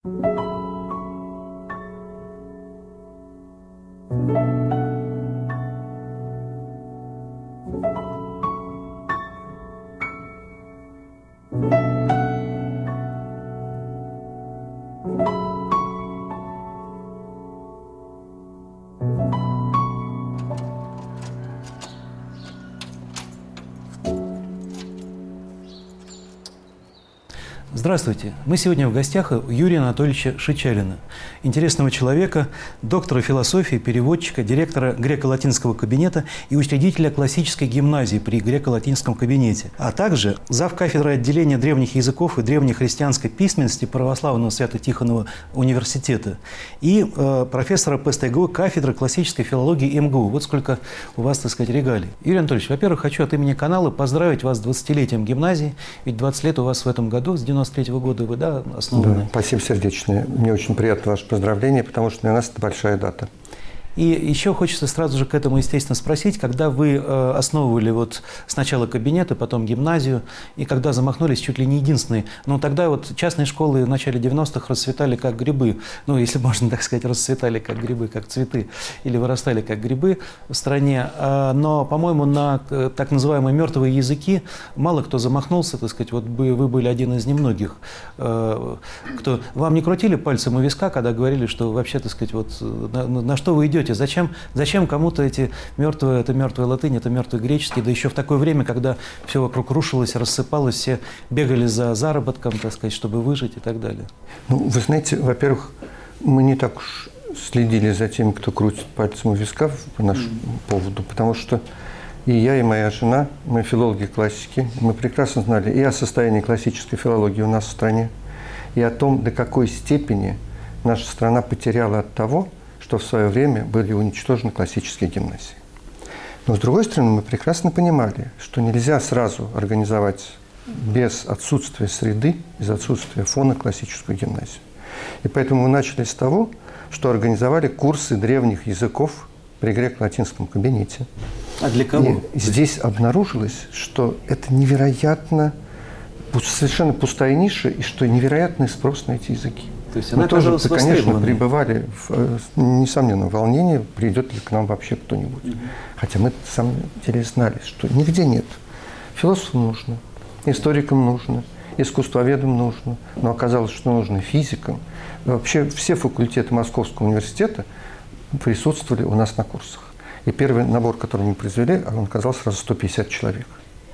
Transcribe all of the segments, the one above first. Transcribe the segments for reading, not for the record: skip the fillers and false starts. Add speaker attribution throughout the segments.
Speaker 1: Здравствуйте! Мы сегодня в гостях у Юрия Анатольевича Шичалина, интересного человека, доктора философии, переводчика, директора греко-латинского кабинета и учредителя классической гимназии при греко-латинском кабинете, а также завкафедры отделения древних языков и древнехристианской письменности Православного Свято-Тихонова университета и профессора ПСТГУ кафедры классической филологии МГУ. Вот сколько у вас, так сказать, регалий. Юрий Анатольевич, во-первых, хочу от имени канала поздравить вас с 20-летием гимназии, ведь 20 лет у вас в этом году, с 93-го года вы, да, основаны?
Speaker 2: Да, спасибо сердечное. Мне очень приятно ваше поздравление, потому что для нас это большая дата.
Speaker 1: И еще хочется сразу же к этому, естественно, спросить, когда вы основывали вот сначала кабинет, а потом гимназию, и когда замахнулись чуть ли не единственные, но тогда вот частные школы в начале 90-х расцветали как грибы, ну, если можно так сказать, расцветали как грибы, как цветы, или вырастали как грибы в стране, но, по-моему, на так называемые мертвые языки мало кто замахнулся, так сказать, вот вы были один из немногих, кто... Вам не крутили пальцем у виска, когда говорили, что вообще, так сказать, вот на что вы идете? Зачем кому-то это мертвая латынь, это мертвый греческий, да еще в такое время, когда все вокруг рушилось, рассыпалось, все бегали за заработком, так сказать, чтобы выжить и так далее?
Speaker 2: Ну, вы знаете, во-первых, мы не так уж следили за теми, кто крутит пальцем у виска по нашему поводу, потому что и я, и моя жена, мы филологи классики, мы прекрасно знали и о состоянии классической филологии у нас в стране, и о том, до какой степени наша страна потеряла от того, что в свое время были уничтожены классические гимназии. Но, с другой стороны, мы прекрасно понимали, что нельзя сразу организовать без отсутствия среды, без отсутствия фона классическую гимназию. И поэтому мы начали с того, что организовали курсы древних языков при греко-латинском кабинете.
Speaker 1: А для кого?
Speaker 2: И здесь обнаружилось, что это невероятно, совершенно пустая ниша, и что невероятный спрос на эти языки.
Speaker 1: То есть
Speaker 2: мы тоже, конечно, пребывали в, несомненно, волнении, придет ли к нам вообще кто-нибудь. Хотя мы, на самом деле, знали, что нигде нет. Философам нужно, историкам нужно, искусствоведам нужно, но оказалось, что нужно физикам. Вообще все факультеты Московского университета присутствовали у нас на курсах. И первый набор, который мы произвели, он оказал сразу 150 человек.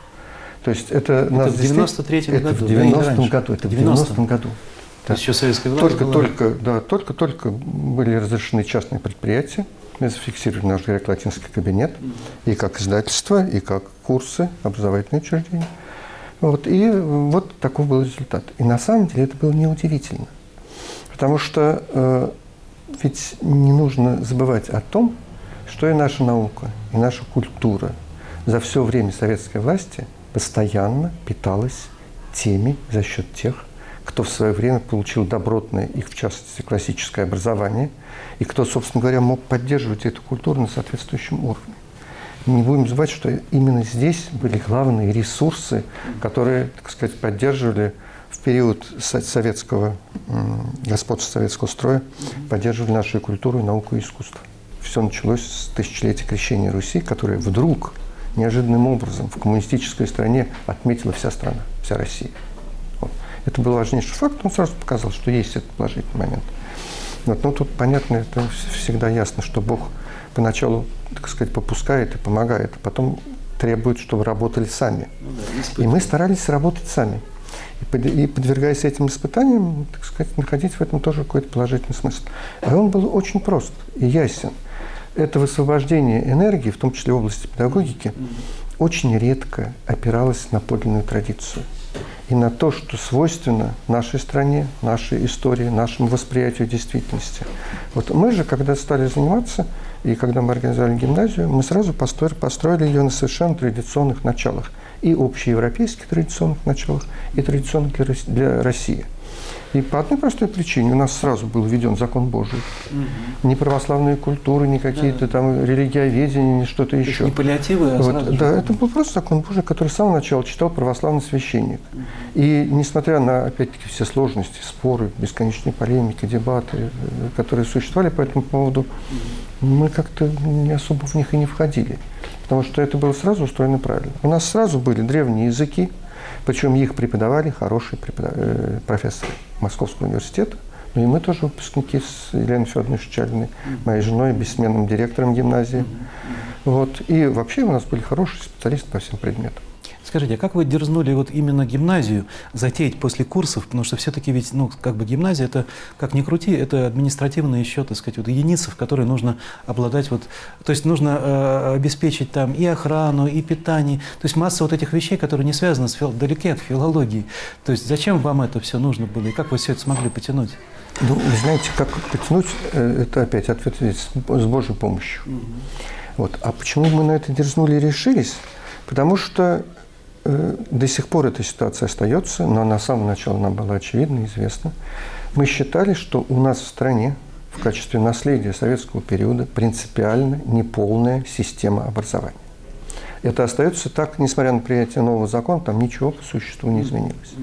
Speaker 2: То есть это в
Speaker 1: 93-м году?
Speaker 2: Это в 90-м году. Это в 90-м году.
Speaker 1: Да. Еще советская власть
Speaker 2: только были разрешены частные предприятия, мы зафиксировали наш греко-латинский кабинет и как издательство, и как курсы, образовательные учреждения. Вот, и вот такой был результат. И на самом деле это было неудивительно, потому что ведь не нужно забывать о том, что и наша наука, и наша культура за все время советской власти постоянно питалась теми за счет тех, кто в свое время получил добротное, их в частности, классическое образование, и кто, собственно говоря, мог поддерживать эту культуру на соответствующем уровне. Не будем забывать, что именно здесь были главные ресурсы, которые, так сказать, поддерживали в период советского господства, советского строя, поддерживали нашу культуру, науку и искусство. Все началось с тысячелетия крещения Руси, которое вдруг, неожиданным образом, в коммунистической стране отметила вся страна, вся Россия. Это был важнейший факт, он сразу показал, что есть этот положительный момент. Вот, но тут, понятно, это всегда ясно, что Бог поначалу, так сказать, попускает и помогает, а потом требует, чтобы работали сами. И мы старались работать сами. И подвергаясь этим испытаниям, так сказать, находить в этом тоже какой-то положительный смысл. А он был очень прост и ясен. Это высвобождение энергии, в том числе в области педагогики, очень редко опиралось на подлинную традицию. И на то, что свойственно нашей стране, нашей истории, нашему восприятию действительности. Вот мы же, когда стали заниматься, и когда мы организовали гимназию, мы сразу построили ее на совершенно традиционных началах. И общеевропейских традиционных началах, и традиционных для России. И по одной простой причине у нас сразу был введен закон Божий. Ни православные культуры, ни какие-то там религиоведения, ни что-то еще.
Speaker 1: Не паллиативы, а сразу же.
Speaker 2: Да, это был просто закон Божий, который с самого начала читал православный священник. И несмотря на, опять-таки, все сложности, споры, бесконечные полемики, дебаты, которые существовали по этому поводу, мы как-то не особо в них и не входили. Потому что это было сразу устроено правильно. У нас сразу были древние языки, причем их преподавали хорошие профессоры Московского университета. Ну и мы тоже выпускники с Еленой Федоровной Шичалиной, моей женой, бессменным директором гимназии. Вот. И вообще у нас были хорошие специалисты по всем предметам.
Speaker 1: Скажите, а как вы дерзнули вот именно гимназию затеять после курсов? Потому что все-таки ведь, ну, как бы гимназия, это, как ни крути, это административная еще, так сказать, вот единица, в которой нужно обладать вот... То есть нужно обеспечить там и охрану, и питание. То есть масса вот этих вещей, которые не связаны далеки от филологии. То есть зачем вам это все нужно было? И как вы все это смогли потянуть?
Speaker 2: Ну, вы знаете, как потянуть, это опять ответ с Божьей помощью. Вот. А почему мы на это дерзнули и решились? Потому что до сих пор эта ситуация остается, но она с самого начала нам была очевидна и известна. Мы считали, что у нас в стране в качестве наследия советского периода принципиально неполная система образования. Это остается так, несмотря на принятие нового закона, там ничего по существу не изменилось.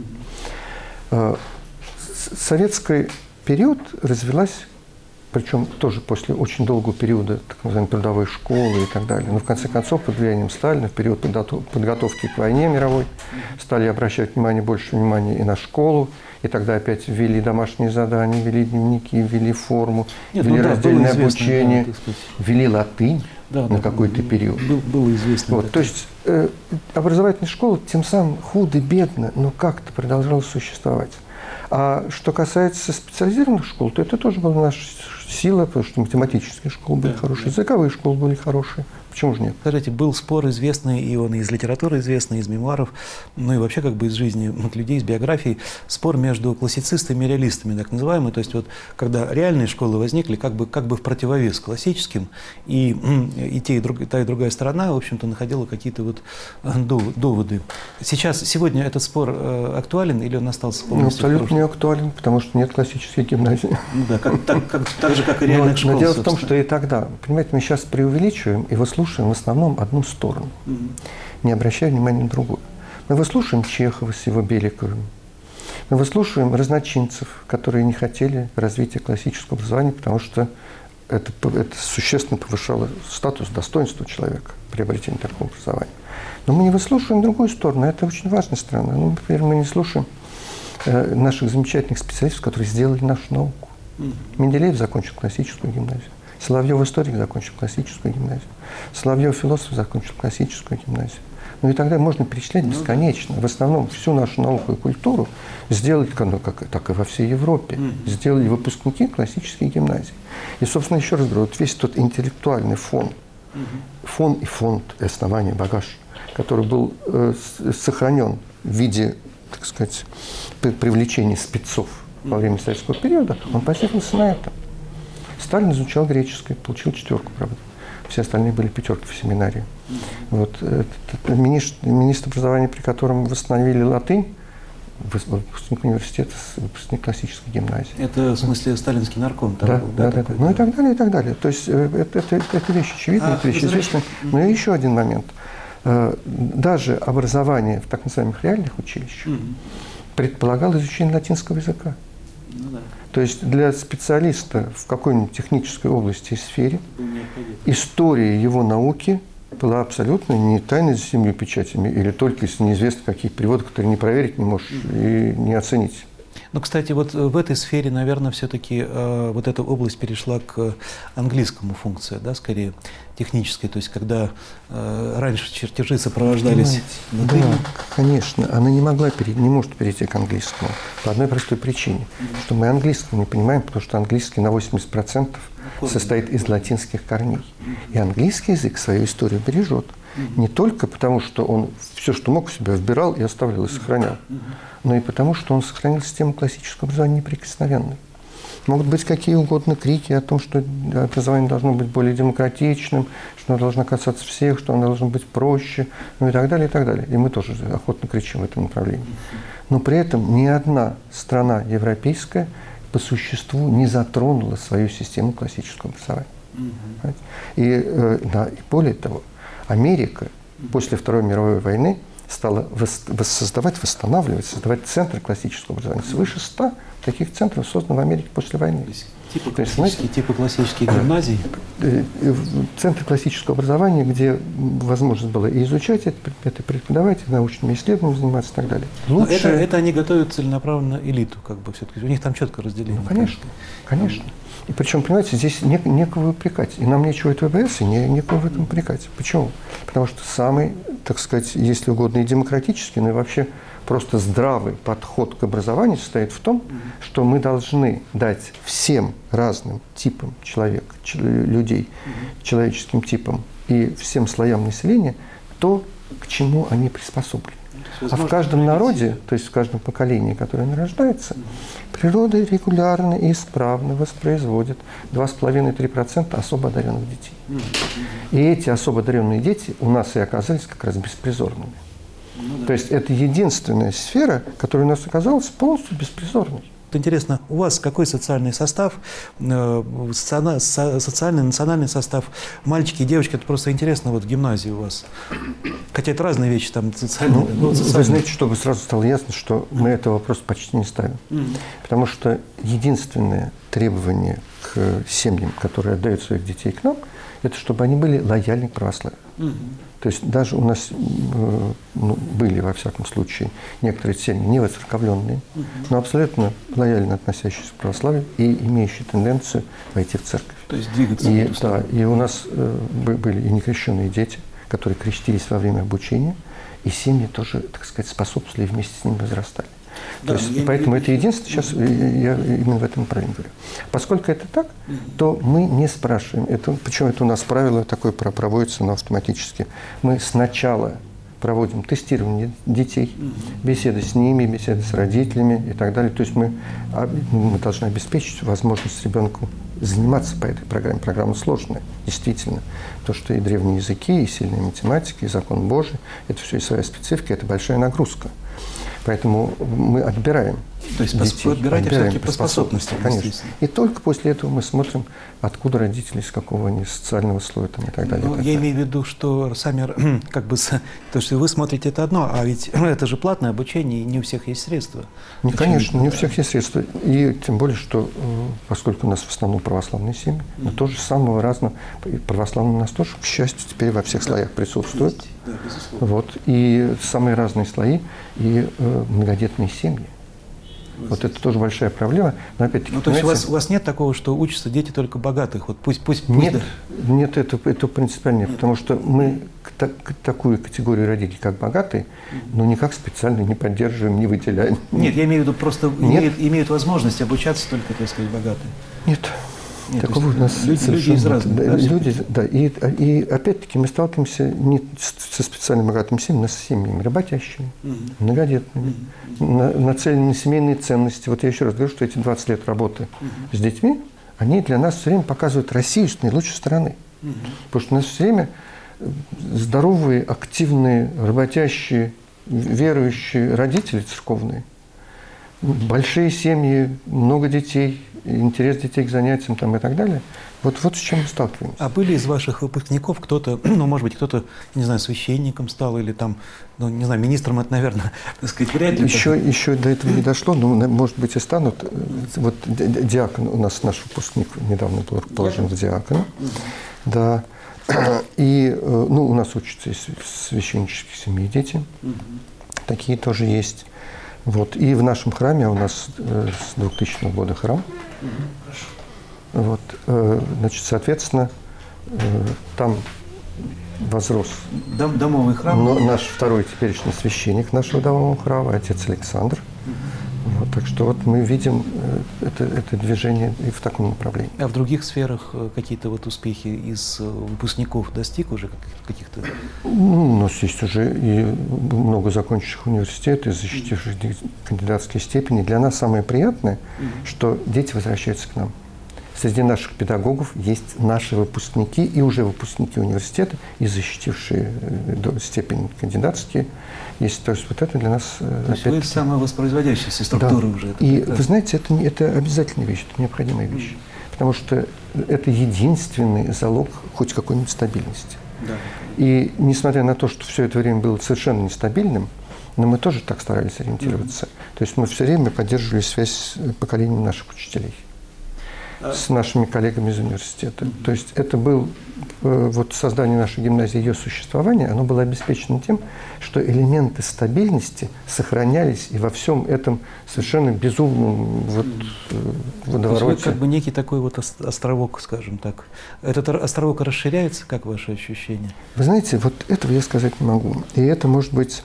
Speaker 2: Советский период развилась, причем тоже после очень долгого периода так называемой трудовой школы и так далее. Но в конце концов, под влиянием Сталина, в период подготовки к войне мировой, стали обращать больше внимания и на школу, и тогда опять ввели домашние задания, ввели дневники, ввели форму, ввели раздельное обучение, ввели латынь на какой-то период.
Speaker 1: Было известно.
Speaker 2: Вот, то есть образовательная школа тем самым худо-бедно, но как-то продолжала существовать. А что касается специализированных школ, то это тоже была наша сила, потому что математические школы были хорошие, языковые школы были хорошие. Почему же нет?
Speaker 1: Скажите, был спор известный, и он из литературы известный, из мемуаров, ну и вообще как бы из жизни людей, из биографий, спор между классицистами и реалистами, так называемый. То есть вот когда реальные школы возникли, как бы в противовес классическим, и та и другая сторона, в общем-то, находила какие-то вот доводы. Сегодня этот спор актуален или он остался полностью?
Speaker 2: Абсолютно не актуален, потому что нет классической гимназии.
Speaker 1: Ну да, так же, как и реальных школ.
Speaker 2: Но дело в том, что и тогда, понимаете, мы сейчас преувеличиваем и выслушиваем в основном одну сторону, не обращая внимания на другую. Мы выслушиваем Чехова с его Беликовым, мы выслушиваем разночинцев, которые не хотели развития классического образования, потому что это существенно повышало статус, достоинство человека, приобретение такого образования. Но мы не выслушиваем другую сторону, это очень важная сторона. Ну, например, мы не слушаем наших замечательных специалистов, которые сделали нашу науку. Менделеев закончил классическую гимназию. Соловьев историк закончил классическую гимназию. Соловьев философ закончил классическую гимназию. Ну и тогда можно перечислять бесконечно. В основном всю нашу науку и культуру сделали, так и во всей Европе, сделали выпускники классических гимназий. И, собственно, еще раз говорю, вот весь тот интеллектуальный фон и фонд, основание, багаж, который был сохранен в виде, так сказать, привлечения спецов во время советского периода, он базировался на этом. Сталин изучал греческий, получил 4, правда. Все остальные были 5 в семинарии. Вот, министр образования, при котором восстановили латынь, выпускник университета, выпускник классической гимназии. Это,
Speaker 1: в смысле, сталинский нарком?
Speaker 2: Да. Ну и так далее, и так далее. То есть это вещь очевидная, это вещь известная. Но и еще один момент. Даже образование в так называемых реальных училищах предполагало изучение латинского языка. Ну, да. То есть для специалиста в какой-нибудь технической области и сфере история его науки была абсолютно не тайной за 7 печатями или только если неизвестно каких переводов, которые не проверить не можешь и не оценить.
Speaker 1: Ну, кстати, вот в этой сфере, наверное, все-таки вот эта область перешла к английскому функции, да, скорее технической, то есть когда раньше чертежи сопровождались...
Speaker 2: Да, конечно, она не может перейти к английскому по одной простой причине, что мы английского не понимаем, потому что английский на 80% состоит из латинских корней. И английский язык свою историю бережет. Не только потому, что он все, что мог, в себя вбирал и оставлял, и сохранял, но и потому, что он сохранил систему классического образования неприкосновенной. Могут быть какие угодно крики о том, что образование должно быть более демократичным, что оно должно касаться всех, что оно должно быть проще, ну и так далее, и так далее. И мы тоже охотно кричим в этом направлении. Но при этом ни одна страна европейская по существу не затронула свою систему классического образования. И более того, Америка после Второй мировой войны стала восстанавливать, создавать центры классического образования. Свыше 100 таких центров создано в Америке после войны.
Speaker 1: Типа классических гимназий?
Speaker 2: Центры классического образования, где возможность была и изучать этот предмет, и преподавать, и научными исследованиями заниматься и так далее.
Speaker 1: Лучше... Это они готовят целенаправленно элиту, как бы все-таки. У них там четко разделение.
Speaker 2: Ну, конечно, конечно. И причем, понимаете, здесь некого упрекать. И нам нечего этого бояться, некого в этом упрекать. Почему? Потому что самый, так сказать, если угодно, и демократический, но и вообще просто здравый подход к образованию состоит в том, что мы должны дать всем разным типам людей, человеческим типам и всем слоям населения то, к чему они приспособлены. А в каждом народе, то есть в каждом поколении, которое нарождается, природа регулярно и исправно воспроизводит 2,5–3% особо одаренных детей. И эти особо одаренные дети у нас и оказались как раз беспризорными. То есть это единственная сфера, которая у нас оказалась полностью беспризорной.
Speaker 1: Интересно, у вас какой социальный состав, социальный, национальный состав, мальчики и девочки, это просто интересно вот в гимназии у вас. Хотя это разные вещи, там социальные.
Speaker 2: Вы знаете, чтобы сразу стало ясно, что мы этого вопроса почти не ставим. Потому что единственное требование к семьям, которые отдают своих детей к нам, это чтобы они были лояльны к православию. То есть даже у нас были, во всяком случае, некоторые семьи не воцерковленные, но абсолютно лояльно относящиеся к православию и имеющие тенденцию войти в церковь.
Speaker 1: То есть двигаться.
Speaker 2: И у нас были и некрещенные дети, которые крестились во время обучения, и семьи тоже, так сказать, способствовали и вместе с ними возрастали. То есть, поэтому это единственное, сейчас я именно в этом направлении говорю. Поскольку это так, то мы не спрашиваем. Причем это у нас правило такое проводится, но автоматически. Мы сначала проводим тестирование детей, беседы с ними, беседы с родителями и так далее. То есть мы должны обеспечить возможность ребенку заниматься по этой программе. Программа сложная, действительно. Потому что и древние языки, и сильная математика, и закон Божий, это все и своя специфика, это большая нагрузка. Поэтому мы отбираем.
Speaker 1: То есть отбираете все-таки по способностям,
Speaker 2: конечно. И только после этого мы смотрим, откуда родители, из какого они социального слоя там, и так далее.
Speaker 1: Ну, я имею в виду, что сами, как бы, то, что вы смотрите, это одно, а ведь это же платное обучение, и не у всех есть средства.
Speaker 2: Конечно, не у всех есть средства. И тем более, что поскольку у нас в основном православные семьи, но тоже самого разного, православные у нас тоже, к счастью, теперь во всех слоях присутствуют.
Speaker 1: Да, безусловно.
Speaker 2: Вот, и самые разные слои, и многодетные семьи. Вот это тоже большая проблема. Но опять-таки,
Speaker 1: то есть у вас нет такого, что учатся дети только богатых? Вот пусть
Speaker 2: нет, нет, это принципиально нет, потому что мы такую категорию родителей, как богатые, но никак специально не поддерживаем, не выделяем.
Speaker 1: Нет, я имею в виду, просто имеют возможность обучаться только, так сказать, богатые.
Speaker 2: Нет. Такого у нас
Speaker 1: люди из разных.
Speaker 2: Люди, да. И опять-таки мы сталкиваемся не со специально богатыми семьями, но с семьями работящими, многодетными, нацеленными на семейные ценности. Вот я еще раз говорю, что эти 20 лет работы с детьми, они для нас все время показывают Россию с наилучшей стороны. Потому что у нас все время здоровые, активные, работящие, верующие родители церковные, большие семьи, много детей, интерес детей к занятиям там, и так далее. Вот с чем мы сталкиваемся.
Speaker 1: А были из ваших выпускников кто-то, может быть, кто-то, не знаю, священником стал или там, не знаю, министром, это, наверное, так сказать, вряд ли.
Speaker 2: Еще до этого не дошло, но, может быть, и станут. Вот диакон, у нас наш выпускник недавно был положен в диакона. Да. И, у нас учатся из священнических семей дети. Такие тоже есть. Вот. И в нашем храме, у нас с 2000 года храм, вот, значит, соответственно, там возрос
Speaker 1: домовый храм.
Speaker 2: Но наш второй теперешний священник нашего домового храма, отец Александр. Вот, так что вот мы видим это движение и в таком направлении.
Speaker 1: А в других сферах какие-то вот успехи из выпускников достиг уже каких-то?
Speaker 2: Ну, у нас есть уже и много закончивших университет и защитивших кандидатские степени. Для нас самое приятное, что дети возвращаются к нам. Среди наших педагогов есть наши выпускники и уже выпускники университета, и защитившие степень кандидатские. То есть вот это для нас…
Speaker 1: То есть вы самовоспроизводящаяся структура, да. Уже.
Speaker 2: И вы знаете, это обязательная вещь, это необходимая вещь. Потому что это единственный залог хоть какой-нибудь стабильности. Да. И несмотря на то, что все это время было совершенно нестабильным, но мы тоже так старались ориентироваться. То есть мы все время поддерживали связь с поколением наших учителей, с нашими коллегами из университета. То есть это был, вот создание нашей гимназии, ее существование, оно было обеспечено тем, что элементы стабильности сохранялись и во всем этом совершенно безумном водовороте.
Speaker 1: То есть вы как бы некий такой вот островок, скажем так. Этот островок расширяется, как ваше ощущение?
Speaker 2: Вы знаете, вот этого я сказать не могу. И это может быть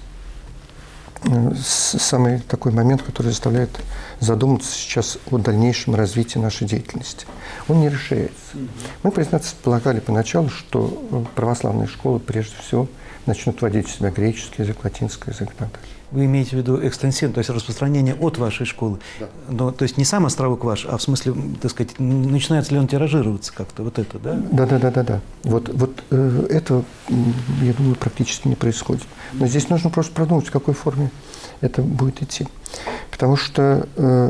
Speaker 2: самый такой момент, который заставляет задуматься сейчас о дальнейшем развитии нашей деятельности. Он не расширяется. Мы, признаться, полагали поначалу, что православные школы прежде всего начнут вводить в себя греческий язык, латинский язык и так далее.
Speaker 1: Вы имеете в виду экстенсивно, то есть распространение от вашей школы? Да. Но, то есть не сам островок ваш, а в смысле, так сказать, начинается ли он тиражироваться как-то, вот это, да?
Speaker 2: Да. Вот этого, я думаю, практически не происходит. Но здесь нужно просто продумать, в какой форме это будет идти. Потому что,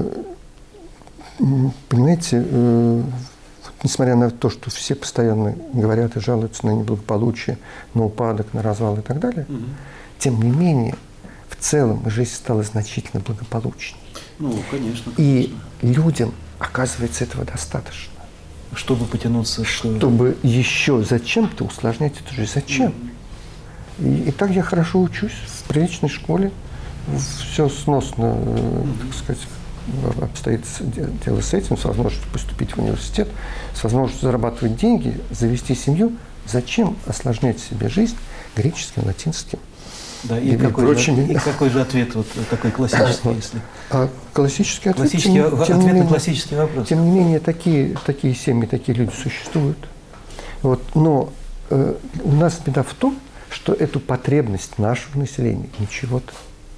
Speaker 2: понимаете, несмотря на то, что все постоянно говорят и жалуются на неблагополучие, на упадок, на развал и так далее, тем не менее, в целом жизнь стала значительно благополучнее.
Speaker 1: Ну, конечно.
Speaker 2: И людям, оказывается, этого достаточно.
Speaker 1: Чтобы потянуться...
Speaker 2: Чтобы еще зачем-то усложнять эту жизнь. Зачем? И так я хорошо учусь в приличной школе. Все сносно, так сказать, обстоит дело с этим, с возможностью поступить в университет, с возможностью зарабатывать деньги, завести семью. Зачем осложнять себе жизнь греческим, латинским?
Speaker 1: Да, и какой же ответ вот такой классический, если…
Speaker 2: Классический ответ,
Speaker 1: на классический вопрос.
Speaker 2: Тем не менее, такие семьи, такие люди существуют. Вот, но у нас беда в том, что эту потребность нашего населения, ничего-то,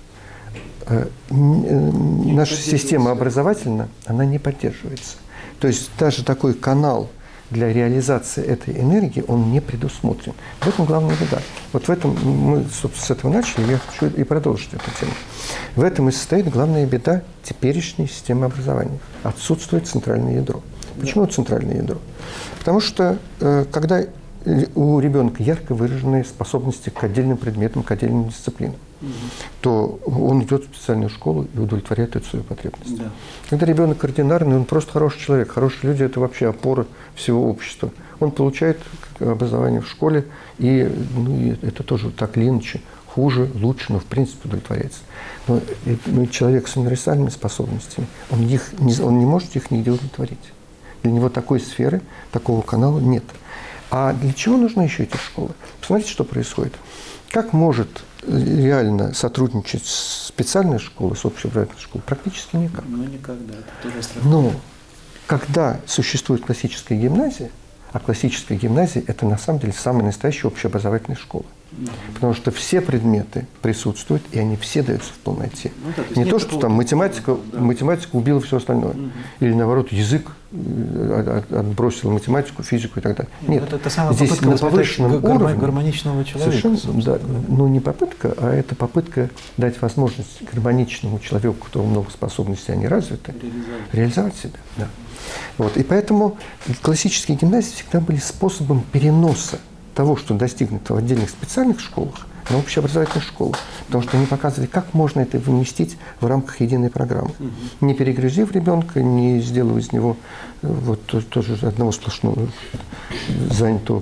Speaker 2: наша система образовательная, она не поддерживается. То есть даже такой канал для реализации этой энергии, он не предусмотрен. В этом главная беда. Вот в этом мы, собственно, с этого начали, я хочу и продолжить эту тему. В этом и состоит главная беда теперешней системы образования. Отсутствует центральное ядро. Почему центральное ядро? Потому что когда у ребенка ярко выраженные способности к отдельным предметам, к отдельным дисциплинам, то он идет в специальную школу и удовлетворяет эту свою потребность. Да. Когда ребенок ординарный, он просто хороший человек. Хорошие люди – это вообще опора всего общества. Он получает образование в школе, и это тоже так или иначе хуже, лучше, но в принципе удовлетворяется. Но человек с универсальными способностями, он не может их нигде удовлетворить. Для него такой сферы, такого канала нет. А для чего нужны еще эти школы? Посмотрите, что происходит. Как может реально сотрудничать специальная школа с общеобразовательной школой? Практически никак.
Speaker 1: Ну, никогда. Это тоже страшно.
Speaker 2: Но когда существует классическая гимназия, а классическая гимназия – это на самом деле самая настоящая общеобразовательная школа. Потому что все предметы присутствуют, и они все даются в полноте. Ну, да, то не то, что там математика убила все остальное. Или наоборот, язык отбросил математику, физику и так далее. Нет,
Speaker 1: это самая
Speaker 2: здесь
Speaker 1: попытка
Speaker 2: на повышенном уровне
Speaker 1: гармоничного человека.
Speaker 2: Да, ну не попытка, а это попытка дать возможность гармоничному человеку, у которого много способностей, они развиты, реализовать себя. Да. Вот. И поэтому классические гимназии всегда были способом переноса того, что достигнуто в отдельных специальных школах, на общеобразовательных школах. Потому что они показывали, как можно это вместить в рамках единой программы. Не перегрузив ребенка, не сделав из него вот тоже одного сплошного занятого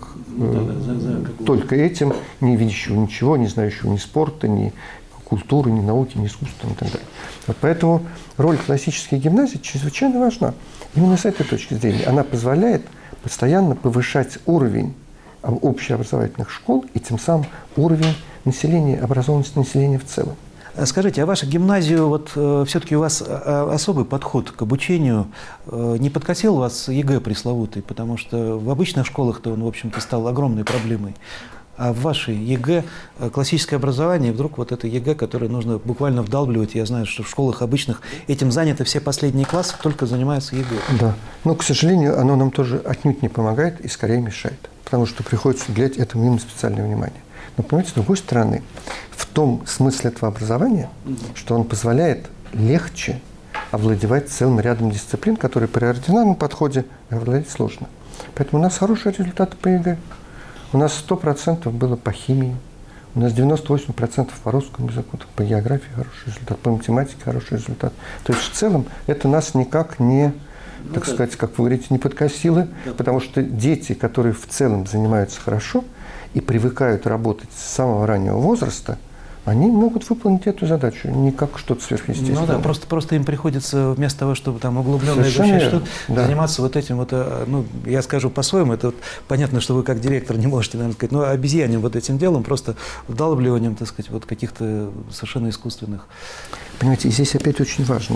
Speaker 2: только этим, не видящего ничего, не знающего ни спорта, ни культуры, ни науки, ни искусства и так далее. Вот поэтому роль классической гимназии чрезвычайно важна. Именно с этой точки зрения она позволяет постоянно повышать уровень общеобразовательных школ и тем самым уровень населения, образованности населения в целом.
Speaker 1: Скажите, а ваша гимназию, вот все-таки у вас особый подход к обучению, не подкосил вас ЕГЭ пресловутый? Потому что в обычных школах-то он, в общем-то, стал огромной проблемой. А в вашей ЕГЭ классическое образование, вдруг вот это ЕГЭ, которое нужно буквально вдалбливать. Я знаю, что в школах обычных этим заняты все последние классы, только занимаются ЕГЭ.
Speaker 2: Да. Но, к сожалению, оно нам тоже отнюдь не помогает и скорее мешает. Потому что приходится уделять этому именно специальное внимание. Но, понимаете, с другой стороны, в том смысле этого образования, что он позволяет легче овладевать целым рядом дисциплин, которые при ординарном подходе овладеть сложно. Поэтому у нас хорошие результаты по ЕГЭ. У нас 100% было по химии, у нас 98% по русскому языку, по географии хороший результат, по математике хороший результат. То есть в целом это нас никак не, так сказать, как вы говорите, не подкосило, потому что дети, которые в целом занимаются хорошо и привыкают работать с самого раннего возраста, они могут выполнить эту задачу, не как что-то сверхъестественное.
Speaker 1: Ну да, просто им приходится вместо того, чтобы там углубленно изучать что-то, заниматься вот этим вот, ну, я скажу по-своему, это вот, понятно, что вы как директор не можете, наверное, сказать, но обезьяним вот этим делом, просто вдалбливанием, так сказать, вот каких-то совершенно искусственных.
Speaker 2: Понимаете, и здесь опять очень важно,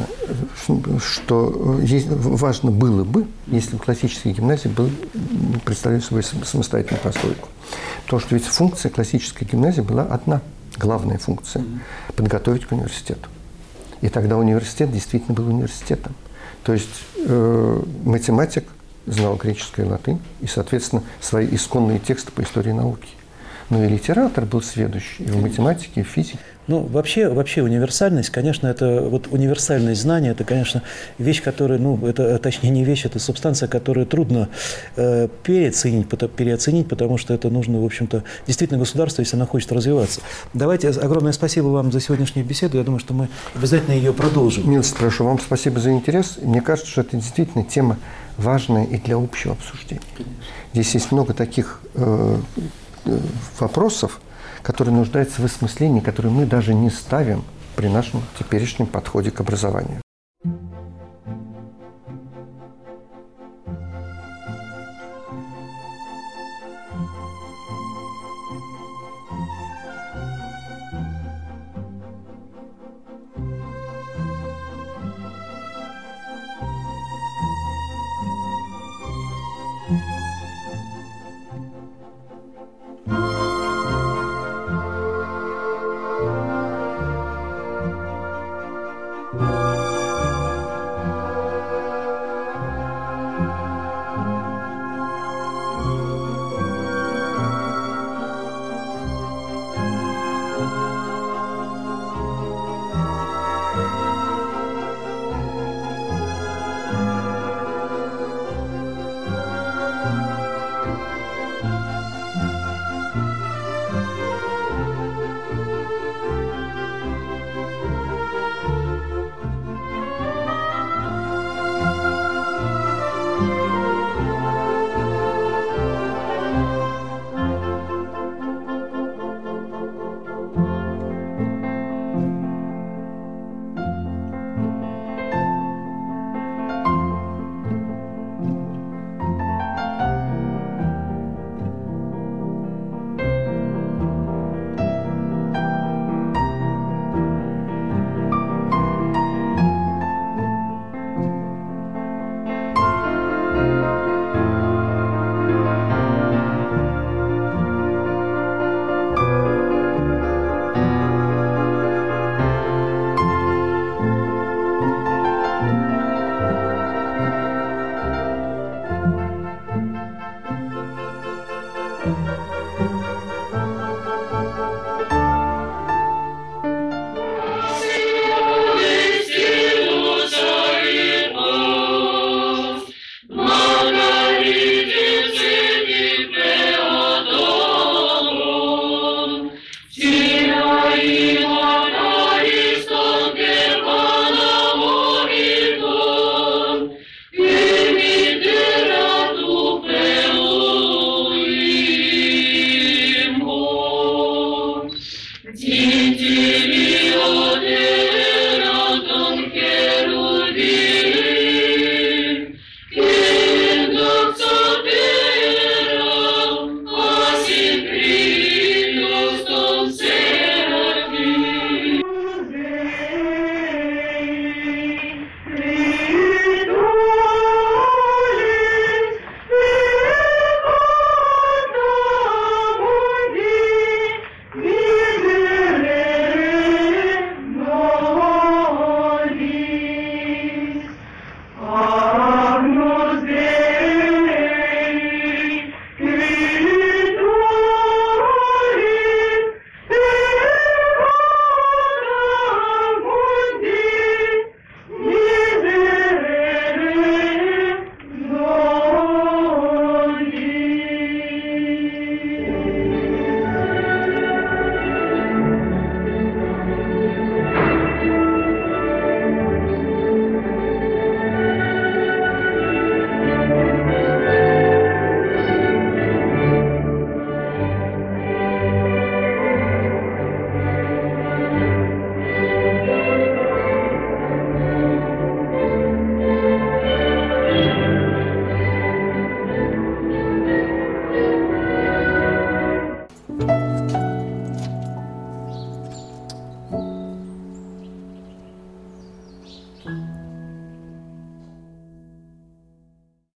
Speaker 2: что важно было бы, если бы классические гимназии представляли собой самостоятельную постройку. Потому что ведь функция классической гимназии была одна. Главная функция – подготовить к университету. И тогда университет действительно был университетом. То есть математик знал греческое и латынь, и, соответственно, свои исконные тексты по истории науки. Но и литератор был сведущий и в математике, и в физике.
Speaker 1: Ну, вообще универсальность, конечно, это вот универсальность знания, это, конечно, вещь, которая, ну, это, точнее, не вещь, это субстанция, которую трудно переоценить, потому что это нужно, в общем-то, действительно государству, если оно хочет развиваться. Давайте, огромное спасибо вам за сегодняшнюю беседу, я думаю, что мы обязательно ее продолжим.
Speaker 2: Милость прошу, вам спасибо за интерес. Мне кажется, что это действительно тема важная и для общего обсуждения. Конечно. Здесь есть много таких вопросов, которые нуждаются в осмыслении, которые мы даже не ставим при нашем теперешнем подходе к образованию.
Speaker 3: Give me